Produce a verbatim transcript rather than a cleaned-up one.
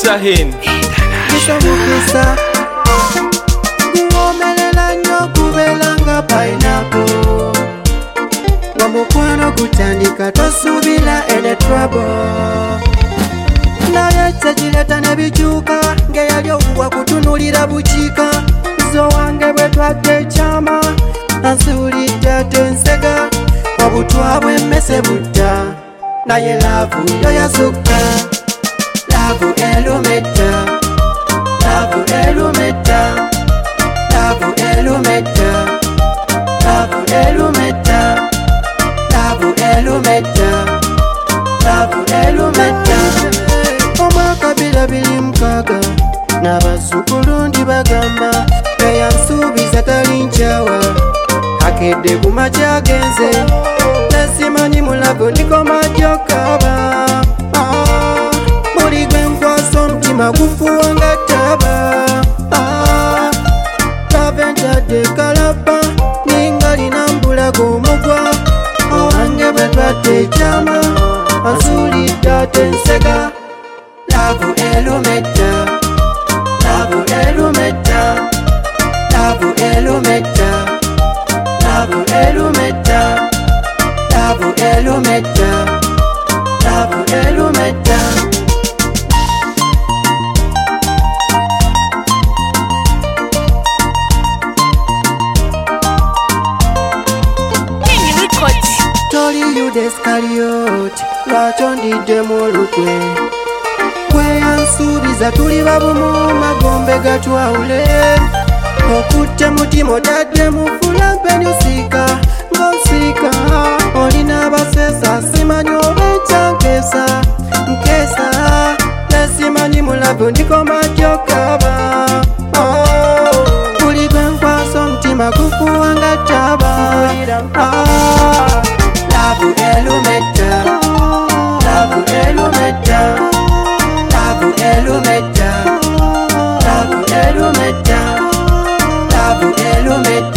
Sahin Nishamukisa Kuomelela nyo kubelanga pineapple Wamukwano kutandika tosubila ene trouble Naye tekileta nebikyuka ngeyali okuwa kutunulira bukiika zo wange bwe twadde ekyama ansuulidde ate nsega obutwa bw'emmese butta naye laavu yo yasukka laavu elumetta laavu elumetta laavu elumetta laavu elumetta laavu elumetta laavu elumetta omwaka birabiri mukaaga n'abazzukulu ndi bagamba eyansuubiza tali nkyawa akedde ku makya agenze nesimanyi mulago ndikoma gyokaba buli gwe nkwasa omutima gufuwa nga ttaba kaventadde kalaba ninga lina mbulago omugwa owange bwe twadde ekyama ansuulidde ate nsega laavu elumetta laavu elumetta laavu elumetta laavu elumetta laavu elumetta laavu elumetta Toli Yuda Iscariot lwaki ondidde mu olukwe kweyansuubiza tuli babumu magombe gatwawule okutte mutima otadde mu fulampeni usiika ng'osiika olina abaseesa simanyi oba ekyankeesa nkeesa nesimanyi mulavu ndikoma gyokaba buli gwe nkwasa omutima gufuwa nga ttaba laavu elumetta laavu elumetta laavu elumetta laavu elumetta laavu elumetta